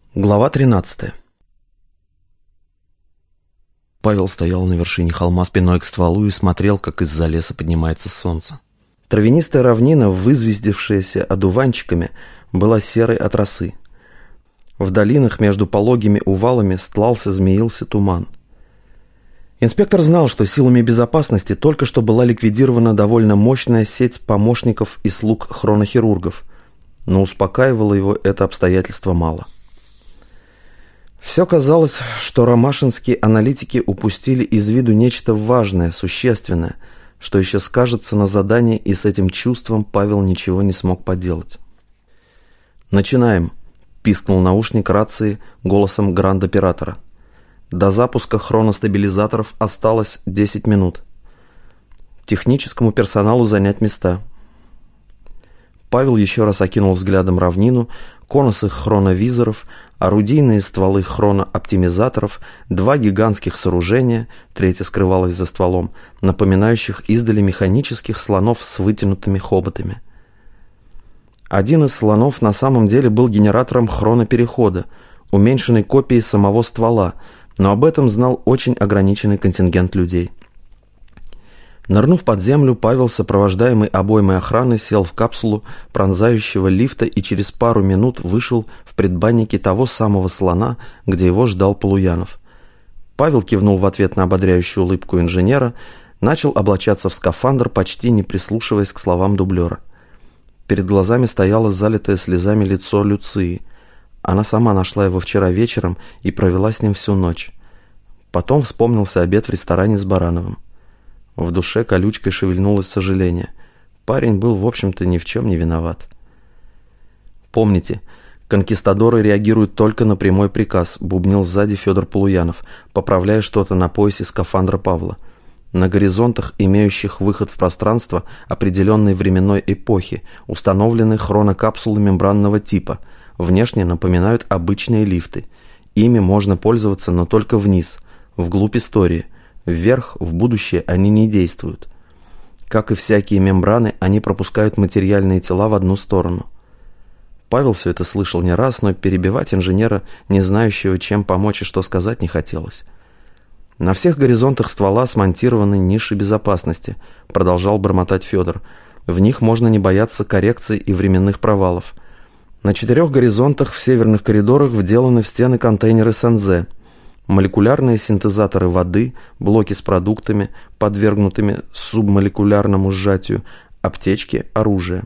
Глава 13. Павел стоял на вершине холма спиной к стволу и смотрел, как из-за леса поднимается солнце. Травянистая равнина, вызвездившаяся одуванчиками, была серой от росы. В долинах между пологими увалами стлался, змеился туман. Инспектор знал, что силами безопасности только что была ликвидирована довольно мощная сеть помощников и слуг хронохирургов, но успокаивало его это обстоятельство мало. Все казалось, что ромашинские аналитики упустили из виду нечто важное, существенное, что еще скажется на задании, и с этим чувством Павел ничего не смог поделать. «Начинаем», — пискнул наушник рации голосом гранд-оператора. «До запуска хроностабилизаторов осталось 10 минут. Техническому персоналу занять места». Павел еще раз окинул взглядом равнину, конусы хроновизоров, орудийные стволы хронооптимизаторов, два гигантских сооружения, третье скрывалось за стволом, напоминающих издали механических слонов с вытянутыми хоботами. Один из слонов на самом деле был генератором хроноперехода, уменьшенной копией самого ствола, но об этом знал очень ограниченный контингент людей. Нырнув под землю, Павел, сопровождаемый обоймой охраны, сел в капсулу пронзающего лифта и через пару минут вышел в предбаннике того самого слона, где его ждал Полуянов. Павел кивнул в ответ на ободряющую улыбку инженера, начал облачаться в скафандр, почти не прислушиваясь к словам дублера. Перед глазами стояло залитое слезами лицо Люции. Она сама нашла его вчера вечером и провела с ним всю ночь. Потом вспомнился обед в ресторане с Барановым. В душе колючкой шевельнулось сожаление. Парень был, в общем-то, ни в чем не виноват. «Помните, конкистадоры реагируют только на прямой приказ», — бубнил сзади Федор Полуянов, поправляя что-то на поясе скафандра Павла. «На горизонтах, имеющих выход в пространство определенной временной эпохи, установлены хронокапсулы мембранного типа. Внешне напоминают обычные лифты. Ими можно пользоваться, но только вниз, вглубь истории. Вверх, в будущее они не действуют. Как и всякие мембраны, они пропускают материальные тела в одну сторону». Павел все это слышал не раз, но перебивать инженера, не знающего, чем помочь и что сказать, не хотелось. «На всех горизонтах ствола смонтированы ниши безопасности», — продолжал бормотать Федор. «В них можно не бояться коррекций и временных провалов. На 4 горизонтах в северных коридорах вделаны в стены контейнеры СНЗ. Молекулярные синтезаторы воды, блоки с продуктами, подвергнутыми субмолекулярному сжатию, аптечки, оружие».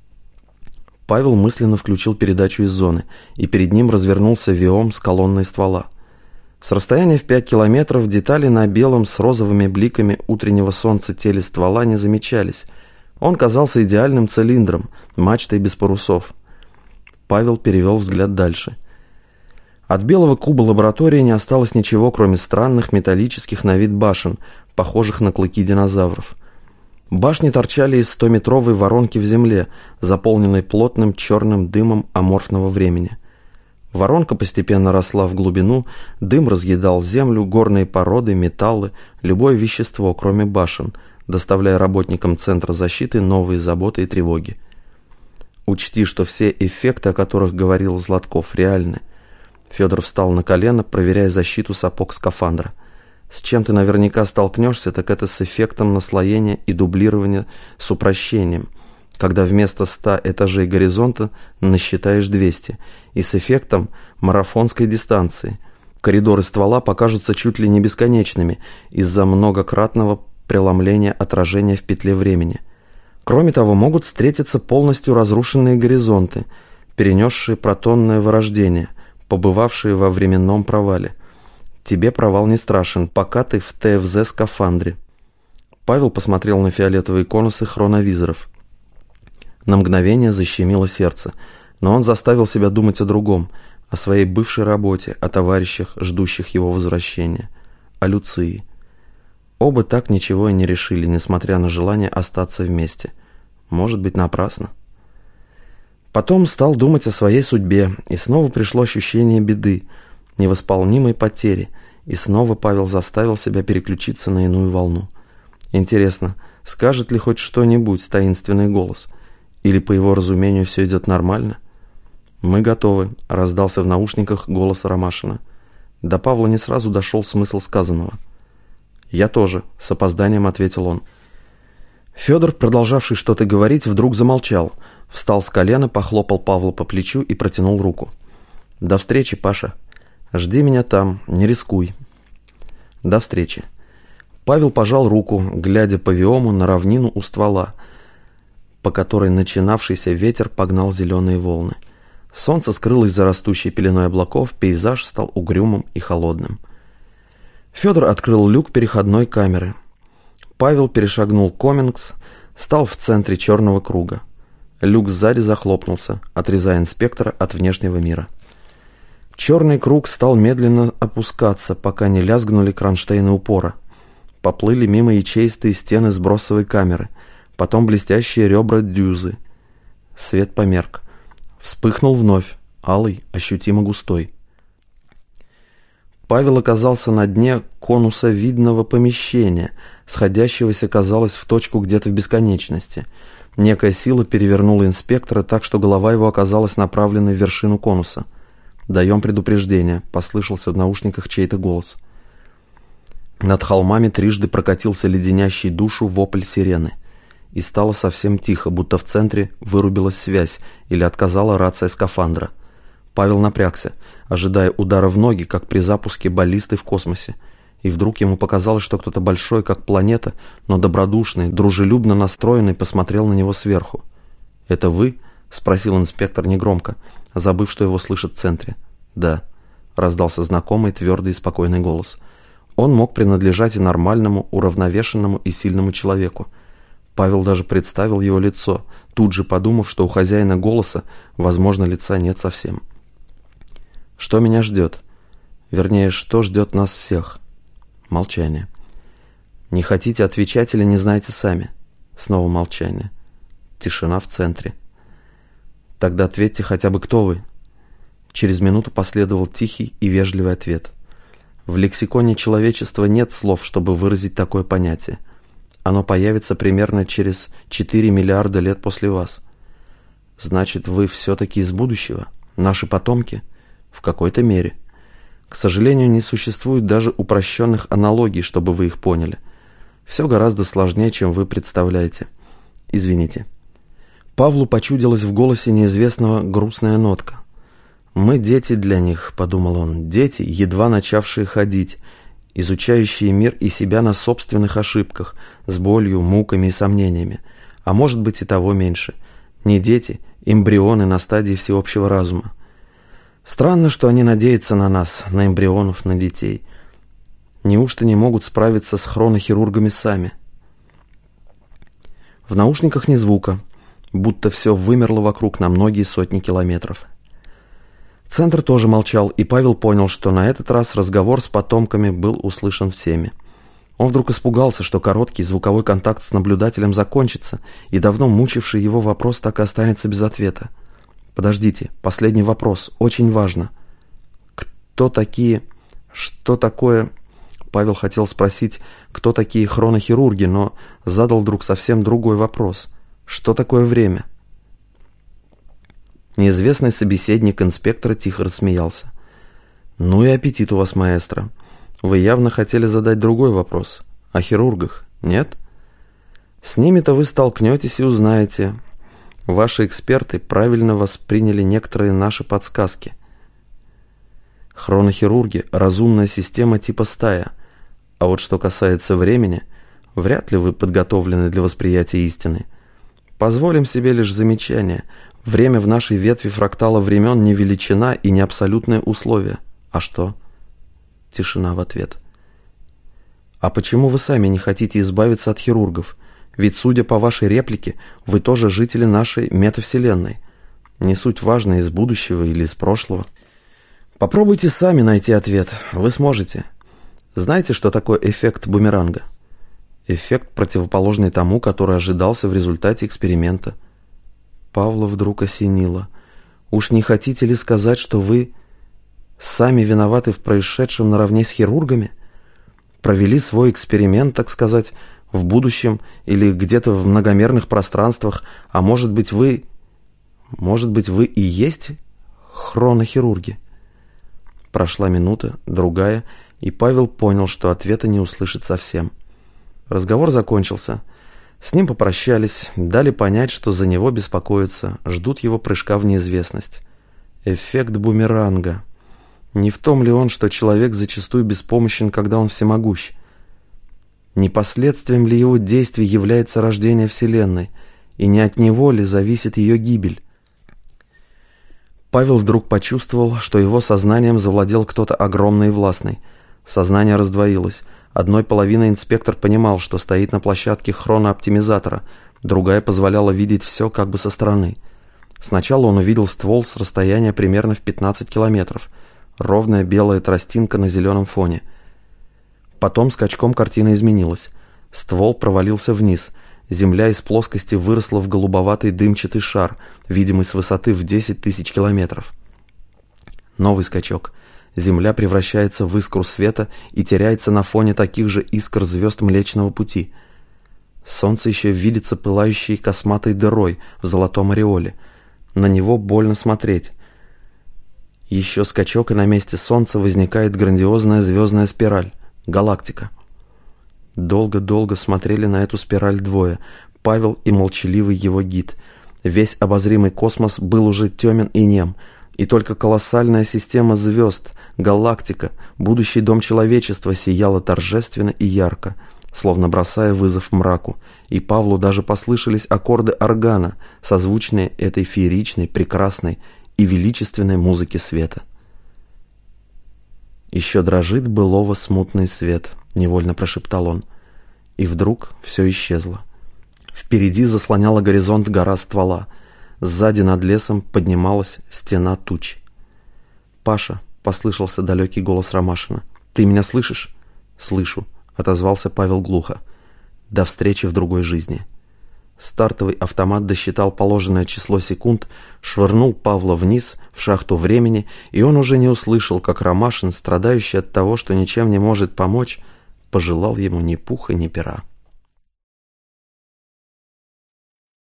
Павел мысленно включил передачу из зоны, и перед ним развернулся виом с колонной ствола. С расстояния в 5 километров детали на белом с розовыми бликами утреннего солнца теле ствола не замечались. Он казался идеальным цилиндром, мачтой без парусов. Павел перевел взгляд дальше. От белого куба лаборатории не осталось ничего, кроме странных металлических на вид башен, похожих на клыки динозавров. Башни торчали из 100-метровой воронки в земле, заполненной плотным черным дымом аморфного времени. Воронка постепенно росла в глубину, дым разъедал землю, горные породы, металлы, любое вещество, кроме башен, доставляя работникам Центра защиты новые заботы и тревоги. «Учти, что все эффекты, о которых говорил Златков, реальны». Федор встал на колено, проверяя защиту сапог скафандра. «С чем ты наверняка столкнешься, так это с эффектом наслоения и дублирования с упрощением, когда вместо 100 этажей горизонта насчитаешь 200, и с эффектом марафонской дистанции. Коридоры ствола покажутся чуть ли не бесконечными из-за многократного преломления отражения в петле времени. Кроме того, могут встретиться полностью разрушенные горизонты, перенесшие протонное вырождение, побывавшие во временном провале. Тебе провал не страшен, пока ты в ТФЗ-скафандре». Павел посмотрел на фиолетовые конусы хроновизоров. На мгновение защемило сердце, но он заставил себя думать о другом, о своей бывшей работе, о товарищах, ждущих его возвращения, о Люции. Оба так ничего и не решили, несмотря на желание остаться вместе. Может быть, напрасно. Потом стал думать о своей судьбе, и снова пришло ощущение беды, невосполнимой потери, и снова Павел заставил себя переключиться на иную волну. Интересно, скажет ли хоть что-нибудь таинственный голос? Или, по его разумению, все идет нормально? «Мы готовы», — раздался в наушниках голос Ромашина. До Павла не сразу дошел смысл сказанного. «Я тоже», — с опозданием ответил он. Федор, продолжавший что-то говорить, вдруг замолчал, встал с колена, похлопал Павла по плечу и протянул руку. «До встречи, Паша. Жди меня там, не рискуй». «До встречи». Павел пожал руку, глядя по виому на равнину у ствола, по которой начинавшийся ветер погнал зеленые волны. Солнце скрылось за растущей пеленой облаков, пейзаж стал угрюмым и холодным. Федор открыл люк переходной камеры. Павел перешагнул комингс, стал в центре черного круга. Люк сзади захлопнулся, отрезая инспектора от внешнего мира. Черный круг стал медленно опускаться, пока не лязгнули кронштейны упора. Поплыли мимо ячеистые стены сбросовой камеры, потом блестящие ребра дюзы. Свет померк. Вспыхнул вновь, алый, ощутимо густой. Павел оказался на дне конусовидного помещения, сходящегося, казалось, в точку где-то в бесконечности. Некая сила перевернула инспектора так, что голова его оказалась направлена в вершину конуса. «Даем предупреждение», — послышался в наушниках чей-то голос. Над холмами трижды прокатился леденящий душу вопль сирены. И стало совсем тихо, будто в центре вырубилась связь или отказала рация скафандра. Павел напрягся, ожидая удара в ноги, как при запуске баллисты в космосе. И вдруг ему показалось, что кто-то большой, как планета, но добродушный, дружелюбно настроенный, посмотрел на него сверху. «Это вы?» — спросил инспектор негромко, забыв, что его слышат в центре. «Да», — раздался знакомый, твердый и спокойный голос. Он мог принадлежать и нормальному, уравновешенному и сильному человеку. Павел даже представил его лицо, тут же подумав, что у хозяина голоса, возможно, лица нет совсем. «Что меня ждет? Вернее, что ждет нас всех?» Молчание. «Не хотите отвечать или не знаете сами?» Снова молчание. Тишина в центре. «Тогда ответьте хотя бы, кто вы?» Через минуту последовал тихий и вежливый ответ. В лексиконе человечества нет слов, чтобы выразить такое понятие. Оно появится примерно через 4 миллиарда лет после вас. Значит, вы все-таки из будущего? Наши потомки? В какой-то мере. К сожалению, не существует даже упрощенных аналогий, чтобы вы их поняли. Все гораздо сложнее, чем вы представляете. Извините». Павлу почудилась в голосе неизвестного грустная нотка. «Мы дети для них», — подумал он, — «дети, едва начавшие ходить, изучающие мир и себя на собственных ошибках, с болью, муками и сомнениями, а может быть и того меньше. Не дети, эмбрионы на стадии всеобщего разума. Странно, что они надеются на нас, на эмбрионов, на детей. Неужто не могут справиться с хронохирургами сами?» В наушниках ни звука, будто все вымерло вокруг на многие сотни километров. Центр тоже молчал, и Павел понял, что на этот раз разговор с потомками был услышан всеми. Он вдруг испугался, что короткий звуковой контакт с наблюдателем закончится, и давно мучивший его вопрос так и останется без ответа. «Подождите, последний вопрос, очень важно. Кто такие... Что такое...» Павел хотел спросить, кто такие хронохирурги, но задал вдруг совсем другой вопрос. «Что такое время?» Неизвестный собеседник инспектора тихо рассмеялся. «Ну и аппетит у вас, маэстро. Вы явно хотели задать другой вопрос. О хирургах, нет? С ними-то вы столкнетесь и узнаете. Ваши эксперты правильно восприняли некоторые наши подсказки. Хронохирурги – разумная система типа стая. А вот что касается времени, вряд ли вы подготовлены для восприятия истины. Позволим себе лишь замечание. Время в нашей ветви фрактала времен не величина и не абсолютное условие. А что?» Тишина в ответ. «А почему вы сами не хотите избавиться от хирургов? Ведь, судя по вашей реплике, вы тоже жители нашей метавселенной. Не суть важно, из будущего или из прошлого. Попробуйте сами найти ответ. Вы сможете. Знаете, что такое эффект бумеранга? Эффект, противоположный тому, который ожидался в результате эксперимента». Павла вдруг осенило. «Уж не хотите ли сказать, что вы сами виноваты в происшедшем наравне с хирургами? Провели свой эксперимент, так сказать, в будущем или где-то в многомерных пространствах, а может быть вы и есть хронохирурги. Прошла минута, другая, и Павел понял, что ответа не услышит совсем. Разговор закончился. С ним попрощались, дали понять, что за него беспокоятся, ждут его прыжка в неизвестность. Эффект бумеранга. Не в том ли он, что человек зачастую беспомощен, когда он всемогущ? Не последствием ли его действий является рождение Вселенной, и не от него ли зависит ее гибель? Павел вдруг почувствовал, что его сознанием завладел кто-то огромный и властный. Сознание раздвоилось. Одной половиной инспектор понимал, что стоит на площадке хронооптимизатора, другая позволяла видеть все как бы со стороны. Сначала он увидел ствол с расстояния примерно в 15 километров. Ровная белая тростинка на зеленом фоне. Потом скачком картина изменилась. Ствол провалился вниз. Земля из плоскости выросла в голубоватый дымчатый шар, видимый с высоты в 10 тысяч километров. Новый скачок. Земля превращается в искру света и теряется на фоне таких же искр звезд Млечного Пути. Солнце еще видится пылающей косматой дырой в золотом ореоле. На него больно смотреть. Еще скачок, и на месте Солнца возникает грандиозная звездная спираль — галактика. Долго-долго смотрели на эту спираль двое — Павел и молчаливый его гид. Весь обозримый космос был уже темен и нем, и только колоссальная система звезд, галактика, будущий дом человечества сияла торжественно и ярко, словно бросая вызов мраку, и Павлу даже послышались аккорды органа, созвучные этой фееричной, прекрасной и величественной музыке света. «Еще дрожит былого смутный свет», — невольно прошептал он. И вдруг все исчезло. Впереди заслоняла горизонт гора ствола. Сзади над лесом поднималась стена туч. «Паша», — послышался далекий голос Ромашина, — «ты меня слышишь?» «Слышу», — отозвался Павел глухо. «До встречи в другой жизни». Стартовый автомат досчитал положенное число секунд, швырнул Павла вниз, в шахту времени, и он уже не услышал, как Ромашин, страдающий от того, что ничем не может помочь, пожелал ему ни пуха, ни пера.